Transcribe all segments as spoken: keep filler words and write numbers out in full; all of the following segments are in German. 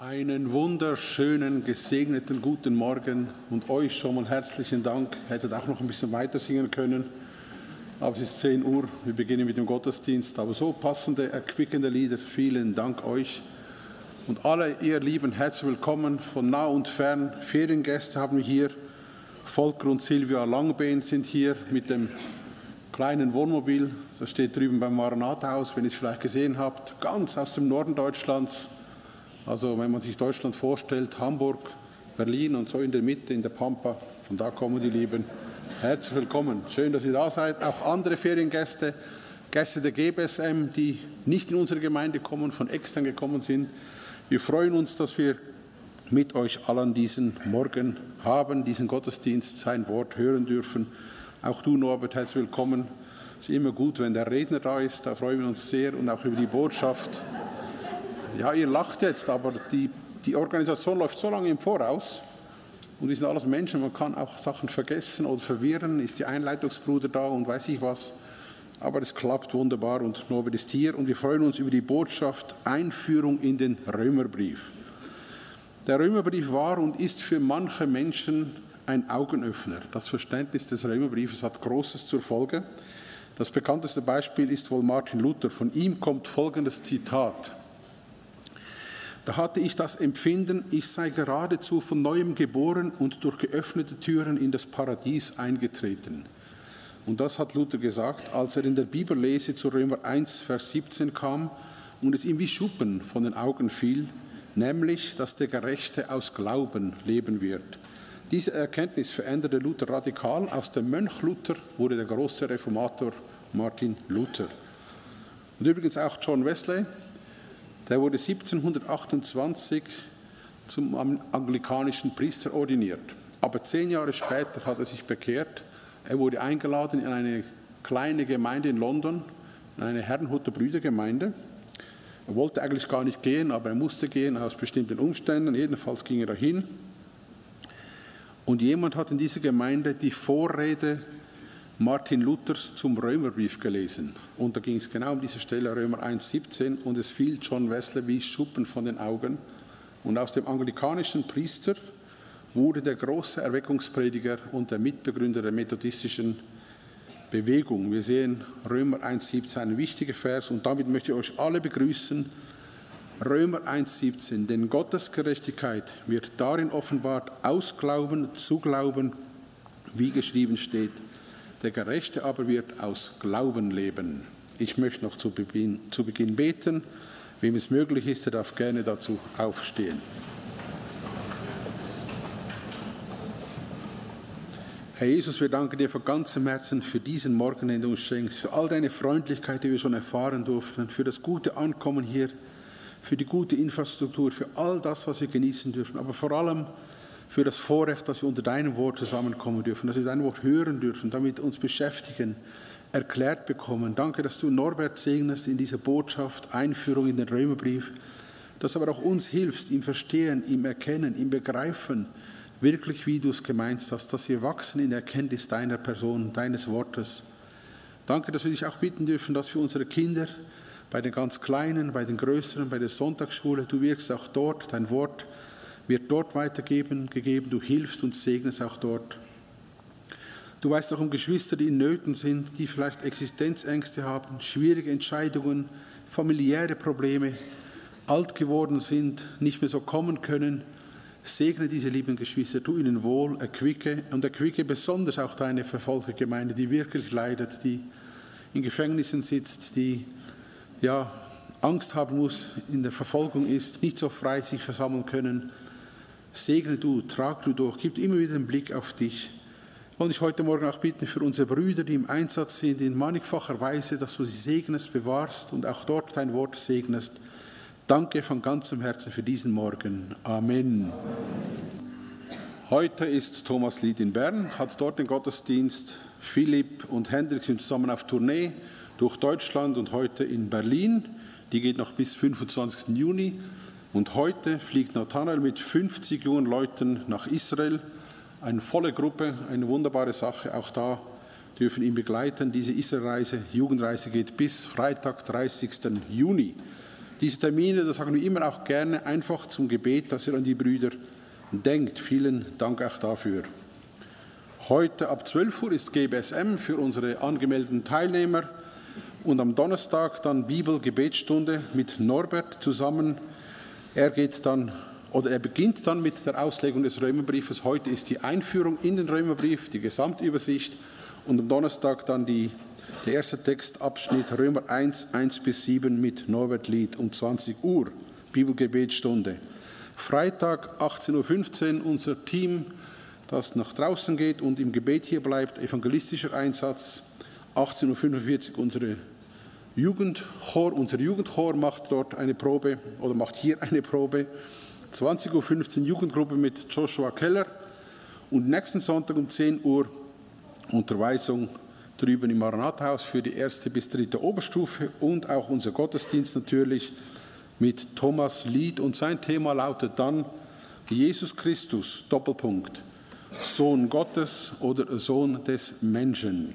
Einen wunderschönen, gesegneten guten Morgen und euch schon mal herzlichen Dank. Hättet auch noch ein bisschen weiter singen können, aber es ist zehn Uhr, wir beginnen mit dem Gottesdienst. Aber so passende, erquickende Lieder, vielen Dank euch. Und alle ihr Lieben, herzlich willkommen von nah und fern. Feriengäste haben wir hier. Volker und Silvia Langbehn sind hier mit dem kleinen Wohnmobil. Das steht drüben beim Maranatha-Haus, wenn ihr es vielleicht gesehen habt, ganz aus dem Norden Deutschlands. Also wenn man sich Deutschland vorstellt, Hamburg, Berlin und so in der Mitte, in der Pampa, von da kommen die Lieben. Herzlich willkommen, schön, dass ihr da seid. Auch andere Feriengäste, Gäste der G B S M, die nicht in unsere Gemeinde kommen, von extern gekommen sind. Wir freuen uns, dass wir mit euch allen diesen Morgen haben, diesen Gottesdienst, sein Wort hören dürfen. Auch du, Norbert, herzlich willkommen. Es ist immer gut, wenn der Redner da ist, da freuen wir uns sehr und auch über die Botschaft. Ja, ihr lacht jetzt, aber die, die Organisation läuft so lange im Voraus und wir sind alles Menschen, man kann auch Sachen vergessen oder verwirren, ist die Einleitungsbruder da und weiß ich was, aber es klappt wunderbar und Norbert ist hier und wir freuen uns über die Botschaft Einführung in den Römerbrief. Der Römerbrief war und ist für manche Menschen ein Augenöffner. Das Verständnis des Römerbriefes hat Großes zur Folge. Das bekannteste Beispiel ist wohl Martin Luther. Von ihm kommt folgendes Zitat: Da hatte ich das Empfinden, ich sei geradezu von Neuem geboren und durch geöffnete Türen in das Paradies eingetreten. Und das hat Luther gesagt, als er in der Bibellese zu Römer eins, Vers siebzehn kam und es ihm wie Schuppen von den Augen fiel, nämlich, dass der Gerechte aus Glauben leben wird. Diese Erkenntnis veränderte Luther radikal. Aus dem Mönch Luther wurde der große Reformator Martin Luther. Und übrigens auch John Wesley. Der wurde siebzehnhundertachtundzwanzig zum anglikanischen Priester ordiniert. Aber zehn Jahre später hat er sich bekehrt. Er wurde eingeladen in eine kleine Gemeinde in London, in eine Herrnhuter Brüdergemeinde. Er wollte eigentlich gar nicht gehen, aber er musste gehen aus bestimmten Umständen. Jedenfalls ging er dahin. Und jemand hat in dieser Gemeinde die Vorrede Martin Luthers zum Römerbrief gelesen. Und da ging es genau um diese Stelle, Römer eins, siebzehn, und es fiel John Wesley wie Schuppen von den Augen. Und aus dem anglikanischen Priester wurde der große Erweckungsprediger und der Mitbegründer der methodistischen Bewegung. Wir sehen Römer eins, siebzehn, ein wichtiger Vers, und damit möchte ich euch alle begrüßen. Römer eins, siebzehn, denn Gottes Gerechtigkeit wird darin offenbart, aus Glauben zu Glauben, wie geschrieben steht. Der Gerechte aber wird aus Glauben leben. Ich möchte noch zu Beginn, zu Beginn beten. Wem es möglich ist, der darf gerne dazu aufstehen. Herr Jesus, wir danken dir von ganzem Herzen für diesen Morgen, den du uns schenkst, für all deine Freundlichkeit, die wir schon erfahren durften, für das gute Ankommen hier, für die gute Infrastruktur, für all das, was wir genießen dürfen, aber vor allem für das Vorrecht, dass wir unter deinem Wort zusammenkommen dürfen, dass wir dein Wort hören dürfen, damit uns beschäftigen, erklärt bekommen. Danke, dass du Norbert segnest in dieser Botschaft, Einführung in den Römerbrief, dass aber auch uns hilfst im Verstehen, im Erkennen, im Begreifen, wirklich wie du es gemeint hast, dass wir wachsen in der Erkenntnis deiner Person, deines Wortes. Danke, dass wir dich auch bitten dürfen, dass für unsere Kinder, bei den ganz Kleinen, bei den Größeren, bei der Sonntagsschule, du wirkst auch dort, dein Wort wird dort weitergeben, gegeben, du hilfst und segnest auch dort. Du weißt auch um Geschwister, die in Nöten sind, die vielleicht Existenzängste haben, schwierige Entscheidungen, familiäre Probleme, alt geworden sind, nicht mehr so kommen können. Segne diese lieben Geschwister, tu ihnen wohl, erquicke und erquicke besonders auch deine verfolgte Gemeinde, die wirklich leidet, die in Gefängnissen sitzt, die ja Angst haben muss, in der Verfolgung ist, nicht so frei sich versammeln können. Segne du, trag du durch, gib immer wieder den Blick auf dich. Ich wollte dich heute Morgen auch bitten für unsere Brüder, die im Einsatz sind, in mannigfacher Weise, dass du sie segnest, bewahrst und auch dort dein Wort segnest. Danke von ganzem Herzen für diesen Morgen. Amen. Heute ist Thomas Lied in Bern, hat dort den Gottesdienst. Philipp und Hendrik sind zusammen auf Tournee durch Deutschland und heute in Berlin. Die geht noch bis fünfundzwanzigsten Juni. Und heute fliegt Nathanael mit fünfzig jungen Leuten nach Israel. Eine volle Gruppe, eine wunderbare Sache. Auch da dürfen ihn begleiten. Diese Israelreise, Jugendreise geht bis Freitag, dreißigsten Juni. Diese Termine, das sagen wir immer auch gerne, einfach zum Gebet, dass ihr an die Brüder denkt. Vielen Dank auch dafür. Heute ab zwölf Uhr ist G B S M für unsere angemeldeten Teilnehmer und am Donnerstag dann Bibel-Gebetsstunde mit Norbert zusammen. Er geht dann oder er beginnt dann mit der Auslegung des Römerbriefes. Heute ist die Einführung in den Römerbrief, die Gesamtübersicht und am Donnerstag dann die Der erste Textabschnitt Römer eins, eins bis sieben mit Norbert Lied um zwanzig Uhr, Bibelgebetsstunde. Freitag achtzehn Uhr fünfzehn unser Team, das nach draußen geht und im Gebet hier bleibt, evangelistischer Einsatz. achtzehn Uhr fünfundvierzig unsere Jugendchor, unser Jugendchor macht dort eine Probe oder macht hier eine Probe. zwanzig Uhr fünfzehn Jugendgruppe mit Joshua Keller und nächsten Sonntag um zehn Uhr Unterweisung drüben im Maranathaus für die erste bis dritte Oberstufe und auch unser Gottesdienst natürlich mit Thomas Lied und sein Thema lautet dann Jesus Christus, Doppelpunkt, Sohn Gottes oder Sohn des Menschen.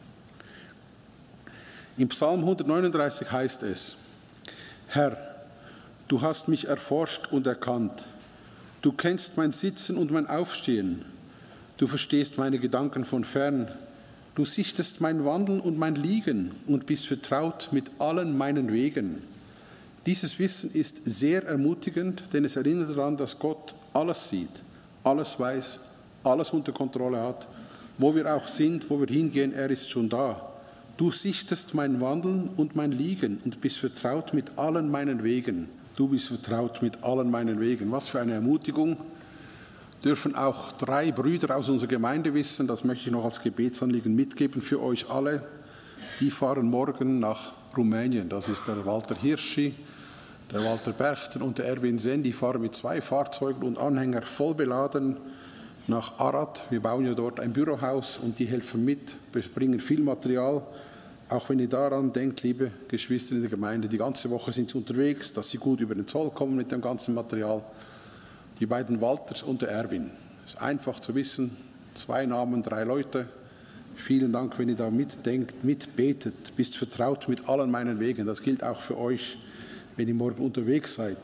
Im Psalm hundertneununddreißig heißt es: Herr, du hast mich erforscht und erkannt, du kennst mein Sitzen und mein Aufstehen, du verstehst meine Gedanken von fern. Du sichtest mein Wandeln und mein Liegen und bist vertraut mit allen meinen Wegen. Dieses Wissen ist sehr ermutigend, denn es erinnert daran, dass Gott alles sieht, alles weiß, alles unter Kontrolle hat. Wo wir auch sind, wo wir hingehen, er ist schon da. Du sichtest mein Wandeln und mein Liegen und bist vertraut mit allen meinen Wegen. Du bist vertraut mit allen meinen Wegen. Was für eine Ermutigung. Dürfen auch drei Brüder aus unserer Gemeinde wissen, das möchte ich noch als Gebetsanliegen mitgeben für euch alle. Die fahren morgen nach Rumänien. Das ist der Walter Hirschi, der Walter Berchter und der Erwin Sen. Die fahren mit zwei Fahrzeugen und Anhänger voll beladen nach Arad. Wir bauen ja dort ein Bürohaus und die helfen mit, bringen viel Material. Auch wenn ihr daran denkt, liebe Geschwister in der Gemeinde, die ganze Woche sind sie unterwegs, dass sie gut über den Zoll kommen mit dem ganzen Material. Die beiden Walters und der Erwin. Es ist einfach zu wissen, zwei Namen, drei Leute. Vielen Dank, wenn ihr da mitdenkt, mitbetet, bist vertraut mit allen meinen Wegen. Das gilt auch für euch, wenn ihr morgen unterwegs seid.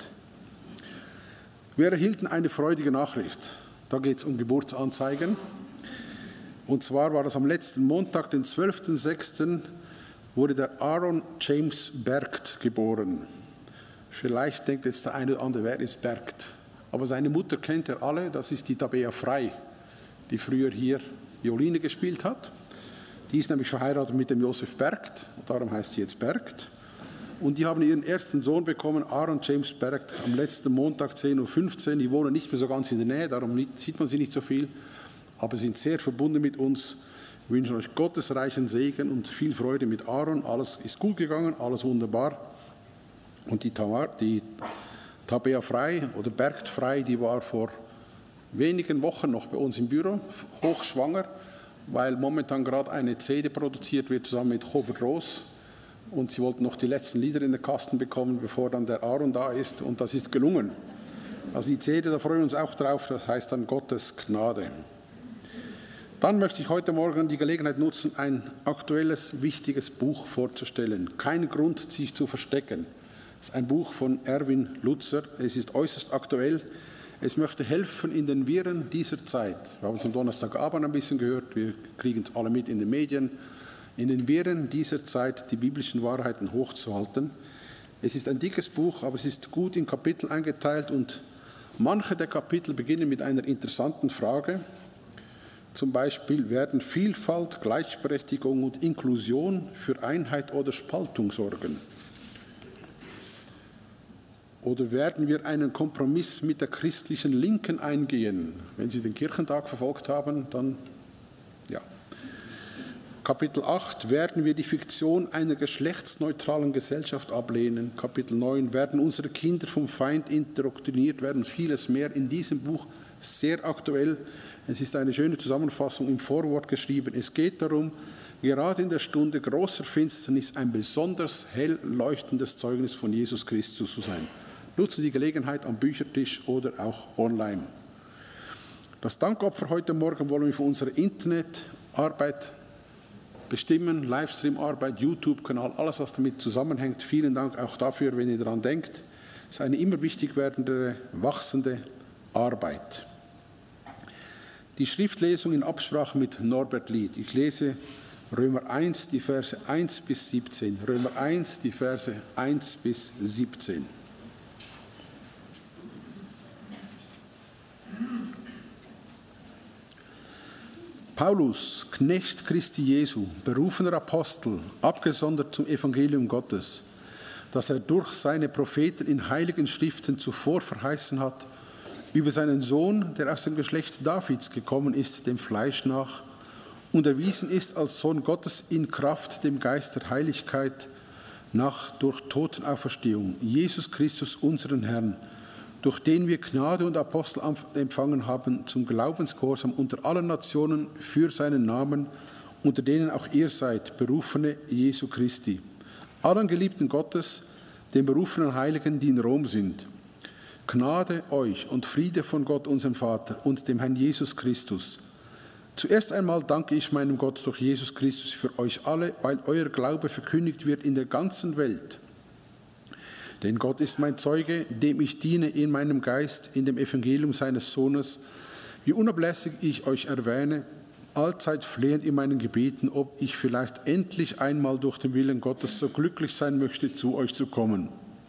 Wir erhielten eine freudige Nachricht. Da geht es um Geburtsanzeigen. Und zwar war das am letzten Montag, den zwölften sechsten wurde der Aaron James Bergt geboren. Vielleicht denkt jetzt der eine oder andere, wer ist Bergt? Aber seine Mutter kennt ihr alle, das ist die Tabea Frei, die früher hier Violine gespielt hat. Die ist nämlich verheiratet mit dem Josef Bergt, darum heißt sie jetzt Bergt. Und die haben ihren ersten Sohn bekommen, Aaron James Bergt, am letzten Montag zehn Uhr fünfzehn. Die wohnen nicht mehr so ganz in der Nähe, darum sieht man sie nicht so viel, aber sind sehr verbunden mit uns. Wir wünschen euch gottesreichen Segen und viel Freude mit Aaron. Alles ist gut gegangen, alles wunderbar. Und die Tamar, die Tabea Frei oder Bergt Frei, die war vor wenigen Wochen noch bei uns im Büro, hochschwanger, weil momentan gerade eine C D produziert wird zusammen mit Hofer Groß und sie wollten noch die letzten Lieder in den Kasten bekommen, bevor dann der Aaron da ist und das ist gelungen. Also die C D, da freuen wir uns auch drauf, das heißt dann Gottes Gnade. Dann möchte ich heute Morgen die Gelegenheit nutzen, ein aktuelles, wichtiges Buch vorzustellen. Kein Grund, sich zu verstecken. Das ist ein Buch von Erwin Lutzer. Es ist äußerst aktuell. Es möchte helfen in den Wirren dieser Zeit. Wir haben es am Donnerstagabend ein bisschen gehört. Wir kriegen es alle mit in den Medien. In den Wirren dieser Zeit die biblischen Wahrheiten hochzuhalten. Es ist ein dickes Buch, aber es ist gut in Kapitel eingeteilt und manche der Kapitel beginnen mit einer interessanten Frage. Zum Beispiel, werden Vielfalt, Gleichberechtigung und Inklusion für Einheit oder Spaltung sorgen? Oder werden wir einen Kompromiss mit der christlichen Linken eingehen? Wenn Sie den Kirchentag verfolgt haben, dann ja. Kapitel acht, werden wir die Fiktion einer geschlechtsneutralen Gesellschaft ablehnen? Kapitel neun, werden unsere Kinder vom Feind indoktriniert werden? Vieles mehr in diesem Buch, sehr aktuell. Es ist eine schöne Zusammenfassung im Vorwort geschrieben. Es geht darum, gerade in der Stunde großer Finsternis ein besonders hell leuchtendes Zeugnis von Jesus Christus zu sein. Nutze die Gelegenheit am Büchertisch oder auch online. Das Dankopfer heute Morgen wollen wir für unsere Internetarbeit bestimmen, Livestream-Arbeit, YouTube-Kanal, alles, was damit zusammenhängt. Vielen Dank auch dafür, wenn ihr daran denkt. Es ist eine immer wichtig werdende, wachsende Arbeit. Die Schriftlesung in Absprache mit Norbert Lied. Ich lese Römer eins, die Verse eins bis siebzehn. Römer eins, die Verse eins bis siebzehn. Paulus, Knecht Christi Jesu, berufener Apostel, abgesondert zum Evangelium Gottes, das er durch seine Propheten in heiligen Schriften zuvor verheißen hat, über seinen Sohn, der aus dem Geschlecht Davids gekommen ist, dem Fleisch nach, und erwiesen ist als Sohn Gottes in Kraft dem Geist der Heiligkeit nach durch Totenauferstehung, Jesus Christus, unseren Herrn, durch den wir Gnade und Apostel empfangen haben zum Glaubensgehorsam unter allen Nationen für seinen Namen, unter denen auch ihr seid, Berufene Jesu Christi. Allen Geliebten Gottes, den berufenen Heiligen, die in Rom sind. Gnade euch und Friede von Gott, unserem Vater, und dem Herrn Jesus Christus. Zuerst einmal danke ich meinem Gott durch Jesus Christus für euch alle, weil euer Glaube verkündigt wird in der ganzen Welt. Denn Gott ist mein Zeuge, dem ich diene in meinem Geist, in dem Evangelium seines Sohnes, wie unablässig ich euch erwähne, allzeit flehend in meinen Gebeten, ob ich vielleicht endlich einmal durch den Willen Gottes so glücklich sein möchte, zu euch zu kommen.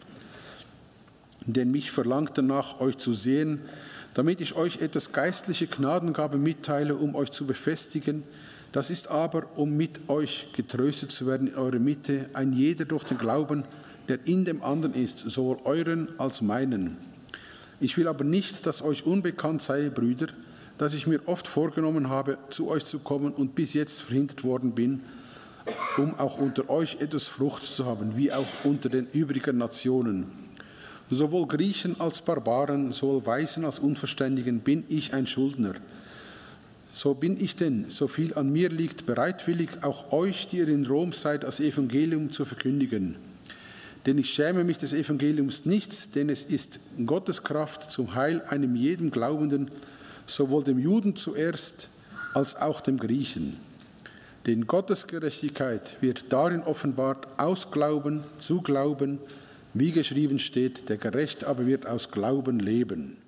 Denn mich verlangt danach, euch zu sehen, damit ich euch etwas geistliche Gnadengabe mitteile, um euch zu befestigen. Das ist aber, um mit euch getröstet zu werden in eurer Mitte, ein jeder durch den Glauben, der in dem anderen ist, sowohl euren als meinen. Ich will aber nicht, dass euch unbekannt sei, Brüder, dass ich mir oft vorgenommen habe, zu euch zu kommen und bis jetzt verhindert worden bin, um auch unter euch etwas Frucht zu haben, wie auch unter den übrigen Nationen. Sowohl Griechen als Barbaren, sowohl Weisen als Unverständigen bin ich ein Schuldner. So bin ich denn, so viel an mir liegt, bereitwillig, auch euch, die ihr in Rom seid, das Evangelium zu verkündigen. Denn ich schäme mich des Evangeliums nichts, denn es ist Gottes Kraft zum Heil einem jedem Glaubenden, sowohl dem Juden zuerst, als auch dem Griechen. Denn Gottes Gerechtigkeit wird darin offenbart, aus Glauben zu Glauben, wie geschrieben steht, der Gerechte aber wird aus Glauben leben.